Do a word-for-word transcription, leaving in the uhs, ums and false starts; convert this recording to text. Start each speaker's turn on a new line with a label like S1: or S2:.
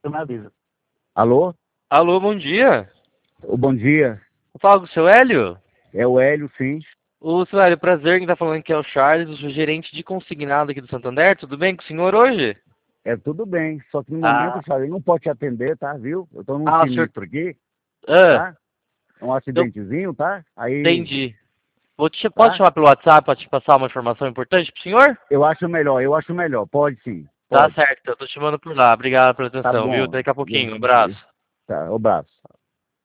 S1: você me avisa. Alô?
S2: Alô, bom dia.
S1: Ô, bom dia.
S2: Eu falo com o seu Hélio?
S1: É o Hélio, sim.
S2: O seu Hélio, prazer, quem tá falando aqui é o Charles, o gerente de consignado aqui do Santander. Tudo bem com o senhor hoje?
S1: É tudo bem, só que no momento,
S2: Ah,
S1: Charles, não pode te atender, tá, viu? Eu tô num
S2: ah, o senhor...
S1: sinistro aqui,
S2: Ah,
S1: tá? É um
S2: eu
S1: acidentezinho, tá? Aí,
S2: entendi. Vou te... Pode
S1: tá?
S2: chamar pelo WhatsApp para te passar uma informação importante pro senhor?
S1: Eu acho melhor, eu acho melhor. Pode sim,
S2: Tá
S1: pode.
S2: certo, eu tô te chamando por lá. Obrigado pela
S1: Tá
S2: atenção, viu?
S1: bom.
S2: Até daqui a
S1: E-
S2: pouquinho. Um
S1: e-
S2: abraço.
S1: Tá, um abraço.